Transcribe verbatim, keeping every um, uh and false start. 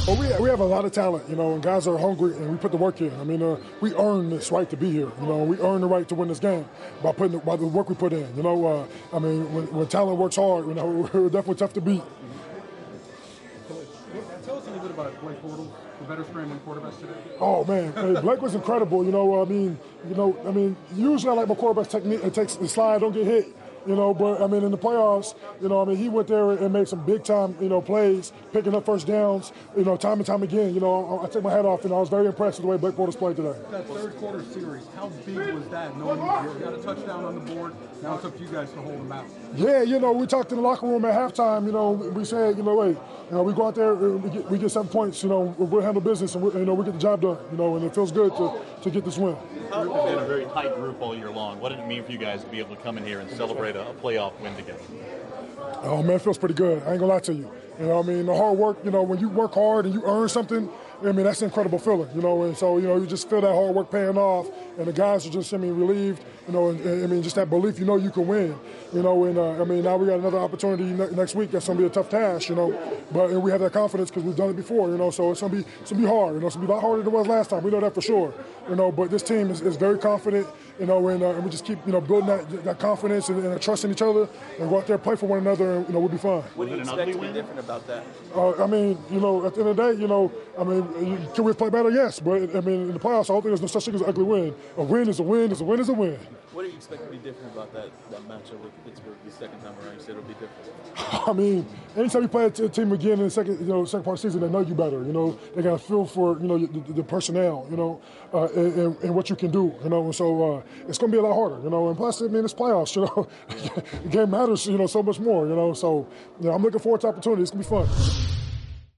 Well, we, we have a lot of talent, you know, and guys are hungry, and we put the work in. I mean, uh, we earn this right to be here, you know, we earn the right to win this game by putting the, by the work we put in, you know. Uh, I mean, when, when talent works hard, you know, we're definitely tough to beat. Tell us a little bit about Blake Bortles, the better scrambling quarterbacks today. Oh man, hey, Blake was incredible. You know, I mean, you know, I mean, usually I like my quarterback's technique. It takes the slide, don't get hit. You know, but I mean, in the playoffs, you know, I mean, he went there and made some big time, you know, plays, picking up first downs, you know, time and time again. You know, I, I take my hat off, and I was very impressed with the way Blake Bortles played today. That third quarter series, how big was that? Knowing you got a touchdown on the board, now it's up to you guys to hold them out. Yeah, you know, we talked in the locker room at halftime. You know, we said, you know, wait, you know, we go out there, we get, we get seven points. You know, we'll handle business, and we, you know, we get the job done. You know, and it feels good to to get this win. The group has been a very tight group all year long. What did it mean for you guys to be able to come in here and celebrate a, a playoff win together? Oh man, it feels pretty good. I ain't gonna lie to you. You know, I mean, the hard work. You know, when you work hard and you earn something, I mean, that's an incredible feeling. You know, and so you know, you just feel that hard work paying off, and the guys are just, I mean, relieved. You know, and, and I mean, just that belief. You know, you can win. You know, and uh, I mean, now we got another opportunity ne- next week. That's gonna be a tough task. You know, but and we have that confidence because we've done it before. You know, so it's gonna be it's gonna be hard. You know, it's gonna be a lot harder than it was last time. We know that for sure. You know, but this team is, is very confident. You know, and, uh, and we just keep, you know, building that, that confidence and, and trust in each other, and go out there, play for one another, and, you know, we'll be fine. What do you expect to be different about that? Uh, I mean, you know, at the end of the day, you know, I mean, can we play better? Yes, but I mean, in the playoffs, I don't think there's no such thing as an ugly win. A win is a win. Is a win is a win. What do you expect to be different about that, that matchup with Pittsburgh the second time around? You said it'll be different. I mean, anytime you play a t- team again in the second, you know, second part of the season, they know you better. You know, they got a feel for, you know, the, the personnel, you know, uh, and, and, and what you can do, you know. And so uh, it's going to be a lot harder, you know. And plus, I mean, it's playoffs, you know. The game matters, you know, so much more, you know. So, you know, I'm looking forward to opportunity. It's going to be fun.